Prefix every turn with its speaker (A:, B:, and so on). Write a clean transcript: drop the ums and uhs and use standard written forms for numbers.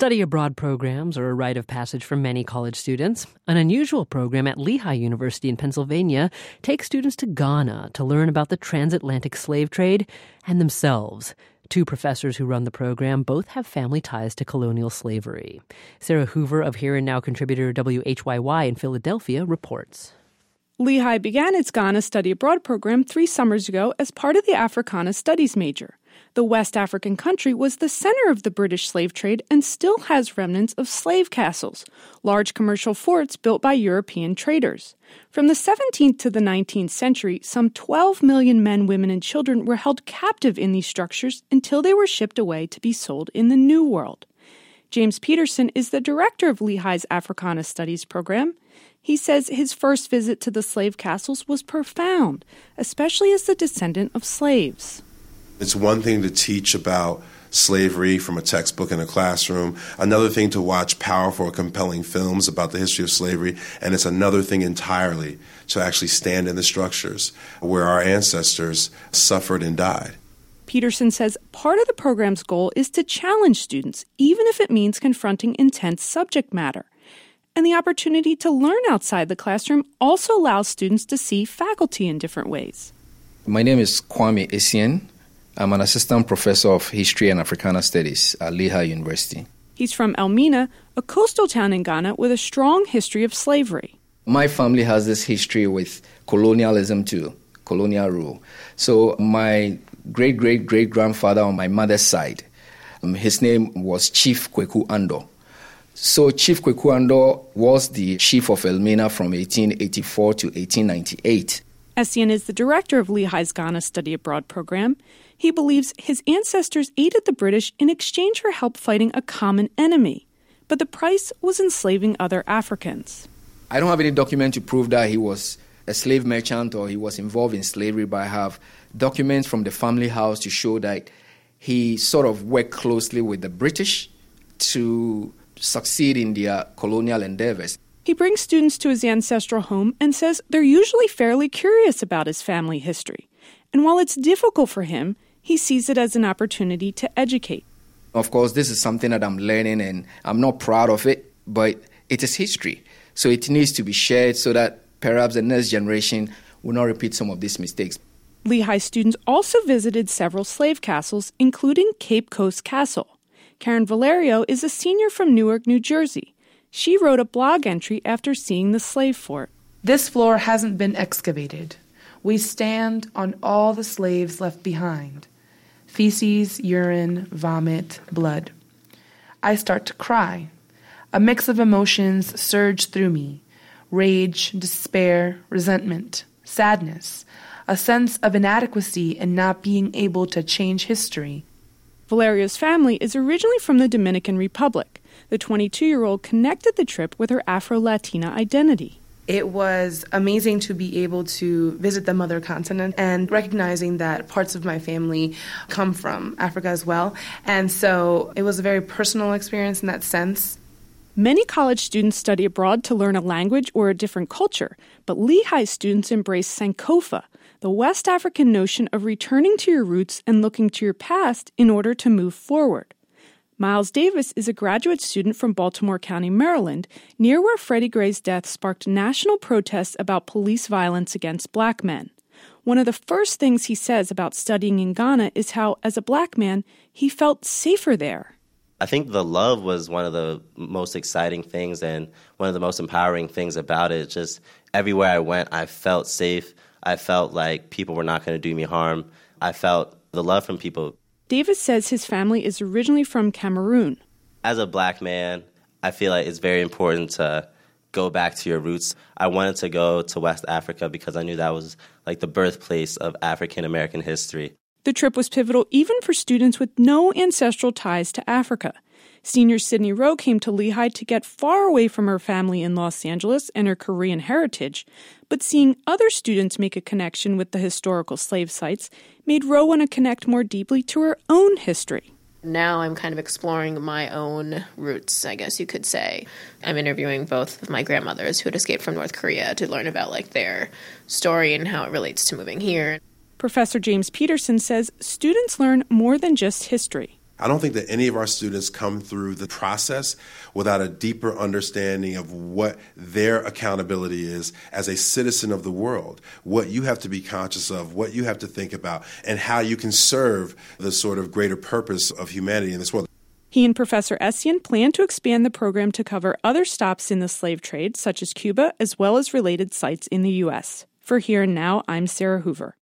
A: Study abroad programs are a rite of passage for many college students. An unusual program at Lehigh University in Pennsylvania takes students to Ghana to learn about the transatlantic slave trade and themselves. Two professors who run the program both have family ties to colonial slavery. Sarah Hoover of Here and Now contributor WHYY in Philadelphia reports.
B: Lehigh began its Ghana Study Abroad program 3 summers ago as part of the Africana Studies major. The West African country was the center of the British slave trade and still has remnants of slave castles, large commercial forts built by European traders. From the 17th to the 19th century, some 12 million men, women, and children were held captive in these structures until they were shipped away to be sold in the New World. James Peterson is the director of Lehigh's Africana Studies program. He says his first visit to the slave castles was profound, especially as the descendant of slaves.
C: It's one thing to teach about slavery from a textbook in a classroom, another thing to watch powerful or compelling films about the history of slavery, and it's another thing entirely to actually stand in the structures where our ancestors suffered and died.
B: Peterson says part of the program's goal is to challenge students, even if it means confronting intense subject matter. And the opportunity to learn outside the classroom also allows students to see faculty in different ways.
D: My name is Kwame Essien. I'm an assistant professor of history and Africana studies at Lehigh University.
B: He's from Elmina, a coastal town in Ghana with a strong history of slavery.
D: My family has this history with colonialism too, colonial rule. So my great-great-great-grandfather on my mother's side, his name was Chief Kweku Ando. So Chief Kweku Ando was the chief of Elmina from 1884 to 1898.
B: Essien is the director of Lehigh's Ghana Study Abroad program. He believes his ancestors aided the British in exchange for help fighting a common enemy. But the price was enslaving other Africans.
D: I don't have any document to prove that he was a slave merchant or he was involved in slavery, but I have documents from the family house to show that he sort of worked closely with the British to succeed in their colonial endeavors.
B: He brings students to his ancestral home and says they're usually fairly curious about his family history. And while it's difficult for him, he sees it as an opportunity to educate.
D: Of course, this is something that I'm learning and I'm not proud of it, but it is history. So it needs to be shared so that perhaps the next generation will not repeat some of these mistakes.
B: Lehigh students also visited several slave castles, including Cape Coast Castle. Karen Valerio is a senior from Newark, New Jersey. She wrote a blog entry after seeing the slave fort.
E: This floor hasn't been excavated. We stand on all the slaves left behind. Feces, urine, vomit, blood. I start to cry. A mix of emotions surge through me. Rage, despair, resentment, sadness. A sense of inadequacy and not being able to change history.
B: Valerio's family is originally from the Dominican Republic. The 22-year-old connected the trip with her Afro-Latina identity.
E: It was amazing to be able to visit the mother continent and recognizing that parts of my family come from Africa as well. And so it was a very personal experience in that sense.
B: Many college students study abroad to learn a language or a different culture, but Lehigh students embrace Sankofa, the West African notion of returning to your roots and looking to your past in order to move forward. Miles Davis is a graduate student from Baltimore County, Maryland, near where Freddie Gray's death sparked national protests about police violence against black men. One of the first things he says about studying in Ghana is how, as a black man, he felt safer there.
F: I think the love was one of the most exciting things and one of the most empowering things about it. Just everywhere I went, I felt safe. I felt like people were not going to do me harm. I felt the love from people.
B: Davis says his family is originally from Cameroon.
F: As a black man, I feel like it's very important to go back to your roots. I wanted to go to West Africa because I knew that was like the birthplace of African American history.
B: The trip was pivotal even for students with no ancestral ties to Africa. Senior Sydney Rowe came to Lehigh to get far away from her family in Los Angeles and her Korean heritage, but seeing other students make a connection with the historical slave sites made Rowe want to connect more deeply to her own history.
G: Now I'm kind of exploring my own roots, I guess you could say. I'm interviewing both of my grandmothers who had escaped from North Korea to learn about their story and how it relates to moving here.
B: Professor James Peterson says students learn more than just history.
C: I don't think that any of our students come through the process without a deeper understanding of what their accountability is as a citizen of the world, what you have to be conscious of, what you have to think about, and how you can serve the sort of greater purpose of humanity in this world.
B: He and Professor Essien plan to expand the program to cover other stops in the slave trade, such as Cuba, as well as related sites in the U.S. For Here and Now, I'm Sarah Hoover.